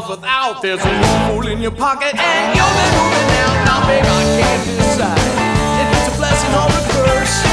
off without. There's a loophole in your pocket and you'll be moving out. Now, baby, I can't decide if it's a blessing or a curse.